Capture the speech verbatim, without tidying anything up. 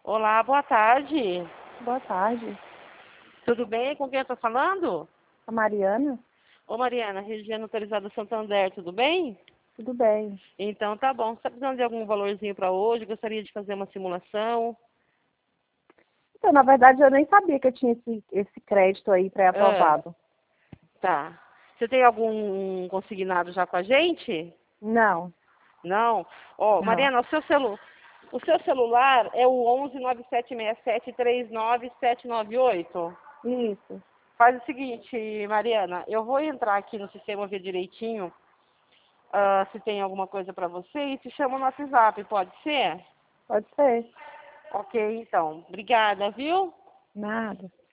Olá, boa tarde. Boa tarde. Tudo bem? Com quem eu estou falando? A Mariana? Ô Mariana, região autorizada Santander, tudo bem? Tudo bem. Então tá bom. Você está precisando de algum valorzinho para hoje? Gostaria de fazer uma simulação? Então, na verdade, eu nem sabia que eu tinha esse, esse crédito aí Ah, pré-aprovado. tá. Você tem algum consignado já com a gente? Não, Não? Ó, não. Mariana, o seu, celu... o seu celular é o onze nove sete seis sete três nove sete nove oito? Isso. Faz o seguinte, Mariana, eu vou entrar aqui no sistema ver direitinho ah, se tem alguma coisa para você e te chamo no WhatsApp, pode ser? Pode ser. Ok, então. Obrigada, viu? Nada.